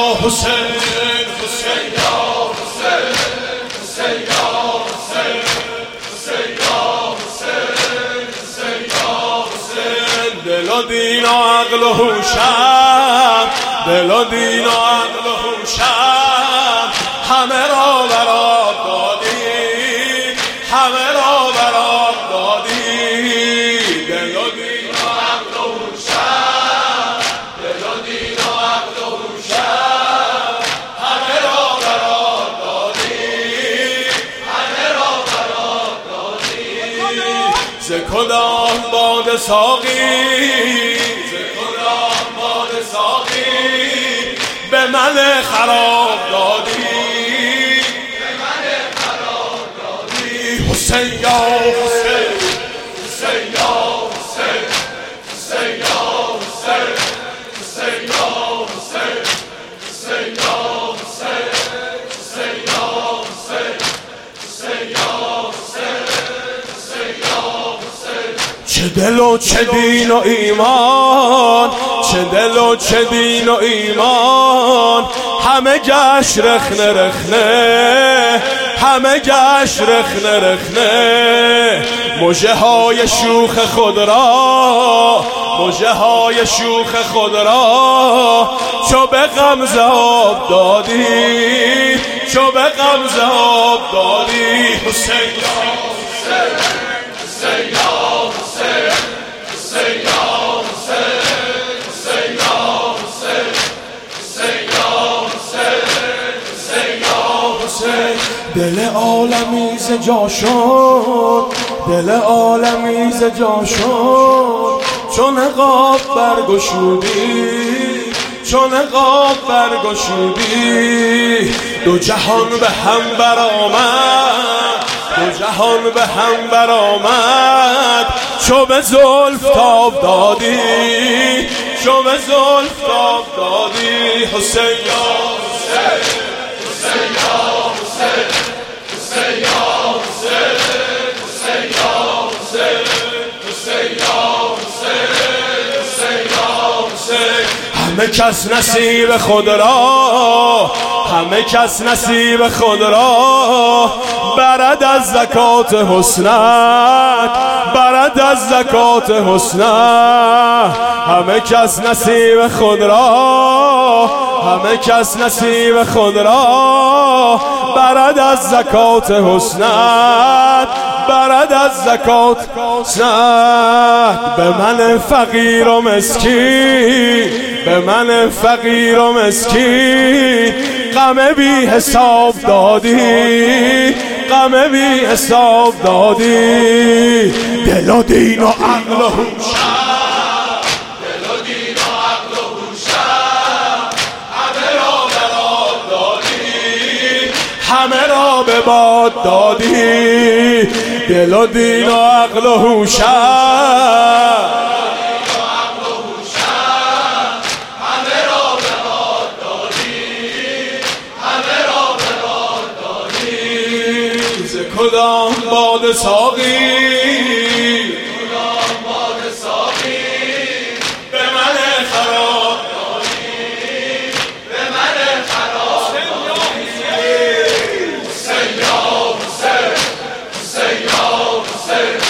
حسین حسین یا حسین حسین یا حسین حسین یا حسین حسین یا حسین دل و دین و عقل و هوشم دل و دین و عقل و هوشم همه را برات دادی همه را برات دادی دل و دین و عقل و هوشم دل و دین و عقل و هوشم همه را برات دادی همه را برات دادی ز کدام باده ساقی ز کدام باده ساقی به من خراب دادی به من خراب دادی حسین یا حسین حسین یا حسین حسین یا حسین حسین یا حسین حسین یا حسین حسین یا حسین حسین یا حسین حسین یا حسین چه دل و چه دین و ایمان چه دل و چه دین و ایمان همه گشت رخنه رخنه همه گشت رخنه رخنه مژه های شوخ خود را مژه های شوخ خود را چو به غمزه آب دادی چو به غمزه آب دادی حسین یا حسین حسین یا حسین حسین یا دل عالمی ز جا شد دل عالمی ز جا شد چون نقاب برگشودی چون نقاب برگشودی دو جهان به هم برآمد دو جهان به هم برآمد چو به زلف تاب دادی چو به زلف تاب دادی حسین یا حسین حسین یا حسین حسین یا حسین حسین یا حسین حسین یا حسین حسین یا حسین همه کس نصیب خود را همه کس نصیب خود را برد از زکات حسنت برد از زکات حسنت همه کس نصیب خود را همه کس نصیب خود را برد از زکات حسنت برد از زکات حسنت به من فقیر و مسکین به من فقیر و مسکین غم بی حساب دادی غم بی حساب دادی دل و دین و عقل و هوشم دل و دین و عقل و هوشم همه را برات دادی همه را به باد دادی دل و دین و عقل و هوشم کدام باده ساقی کدام باده ساقی به من خراب دادی به من خراب دادی حسین یا حسین حسین یا حسین